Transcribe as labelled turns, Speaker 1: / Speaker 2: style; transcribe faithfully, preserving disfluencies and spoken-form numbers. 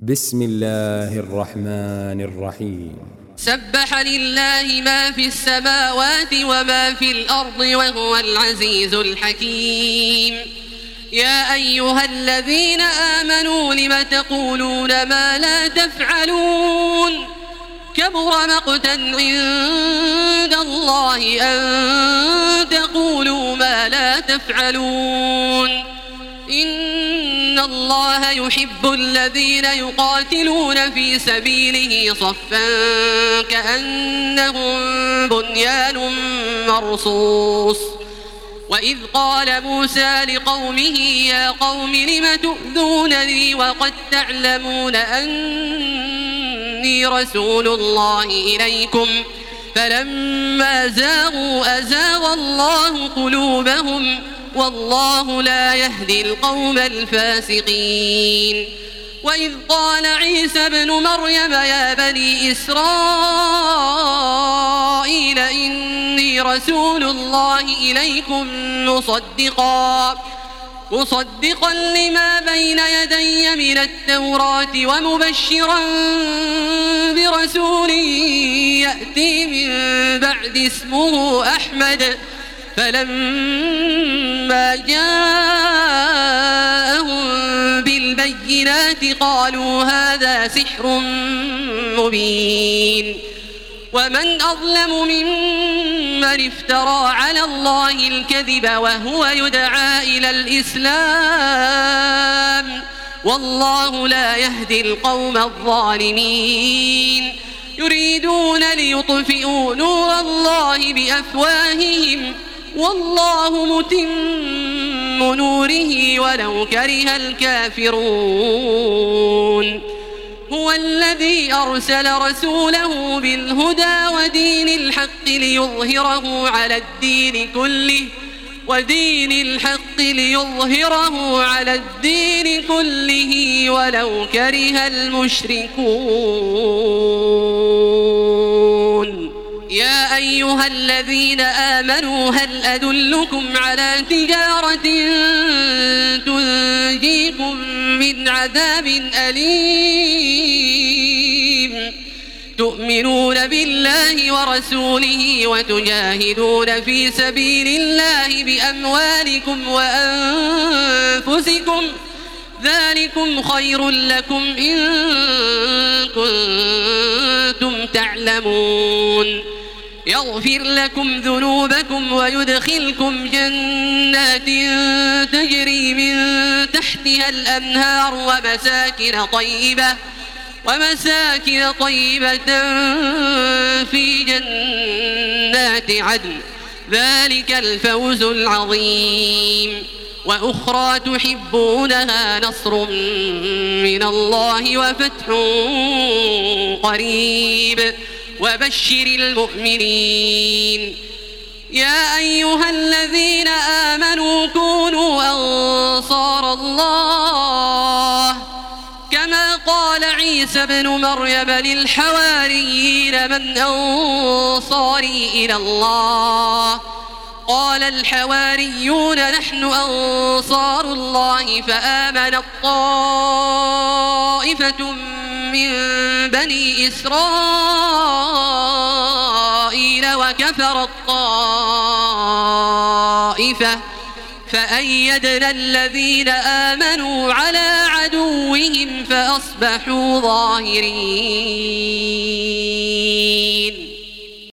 Speaker 1: بسم الله الرحمن الرحيم.
Speaker 2: سبح لله ما في السماوات وما في الأرض وهو العزيز الحكيم. يا أيها الذين آمنوا لم تقولون ما لا تفعلون كبر مقتا عند الله أن تقولوا ما لا تفعلون. إن الله يحب الذين يقاتلون في سبيله صفا كأنهم بنيان مرصوص. وإذ قال موسى لقومه يا قوم لم تؤذونني وقد تعلمون أني رسول الله إليكم فلما زاغوا أزاغ الله قلوبهم والله لا يهدي القوم الفاسقين. وإذ قال عيسى ابن مريم يا بني إسرائيل إني رسول الله إليكم مصدقا مصدقا لما بين يدي من التوراة ومبشرا برسول يأتي من بعد اسمه أحمد. فلما جاءهم بالبينات قالوا هذا سحر مبين. ومن أظلم ممن افترى على الله الكذب وهو يدعى إلى الإسلام والله لا يهدي القوم الظالمين. يريدون ليطفئوا نور الله بأفواههم والله متم نوره ولو كره الكافرون. هو الذي أرسل رسوله بالهدى ودين الحق ليظهره على الدين كله ودين الحق ليظهره على الدين كله ولو كره المشركون. يا أيها الذين آمنوا هل أدلكم على تجارة تنجيكم من عذاب أليم تؤمنون بالله ورسوله وتجاهدون في سبيل الله بأموالكم وأنفسكم ذلكم خير لكم إن كنتم تعلمون. يغفر لكم ذنوبكم ويدخلكم جنات تجري من تحتها الأنهار ومساكن طيبة ومساكن طيبة في جنات عدن ذلك الفوز العظيم. وأخرى تحبونها نصر من الله وفتح قريب وبشر المؤمنين. يا أيها الذين آمنوا كونوا أنصار الله كما قال عيسى ابن مريم للحواريين من أنصاري إلى الله قال الحواريون نحن أنصار الله فآمنت طائفة من بني إسرائيل وكفرت طائفة فأيدنا الذين آمنوا على عدوهم فأصبحوا ظاهرين.